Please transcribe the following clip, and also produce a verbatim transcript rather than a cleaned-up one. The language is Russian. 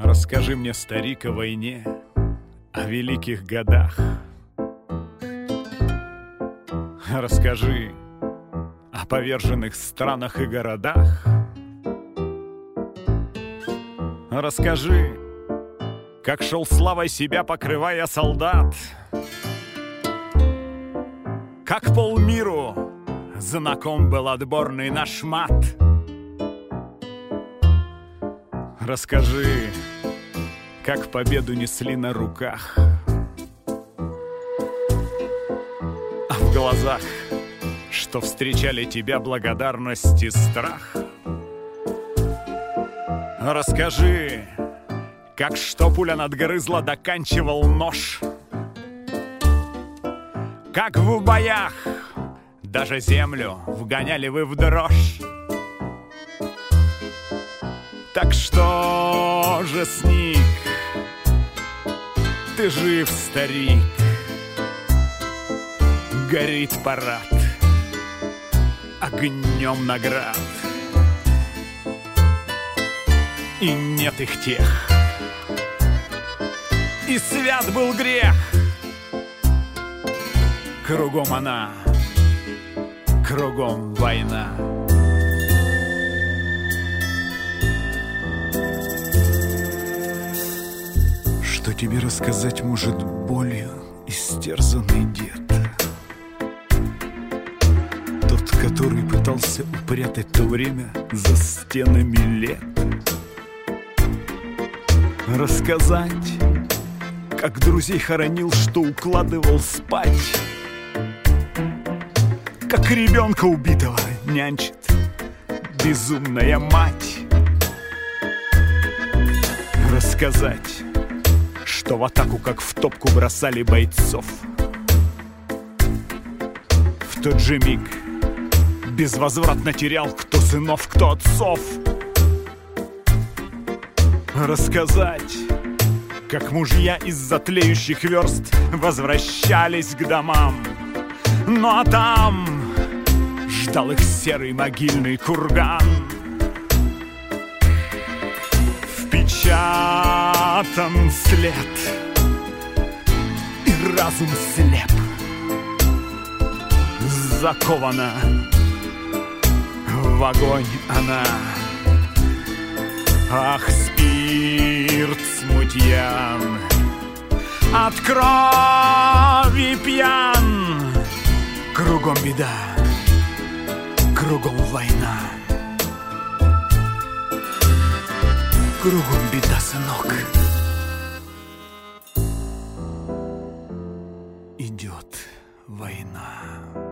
Расскажи мне, старик, о войне, о великих годах. Расскажи о поверженных странах и городах. Расскажи, как шел славой себя, покрывая солдат, как полмиру знаком был отборный наш мат. Расскажи, как победу несли на руках, а в глазах, что встречали тебя благодарность и страх. Расскажи, как что пуля надгрызла, доканчивал нож, как в боях даже землю вгоняли вы в дрожь. Так что же, сник, ты жив, старик, горит парад огнем наград, и нет их тех, и свят был грех. Кругом она, кругом война. Что тебе рассказать может болью истерзанный дед? Тот, который пытался упрятать то время за стенами лет. Рассказать, как друзей хоронил, что укладывал спать, как ребенка убитого нянчит безумная мать. Рассказать, что в атаку, как в топку, бросали бойцов. В тот же миг безвозвратно терял кто сынов, кто отцов. Рассказать, как мужья из-за тлеющих верст возвращались к домам, ну а там ждал их серый могильный курган. Впечатан след, и разум слеп. Закована в огонь она. Ах, спирт смутьян, от крови пьян. Кругом беда, кругом война. Кругом беда, сынок. Идет война.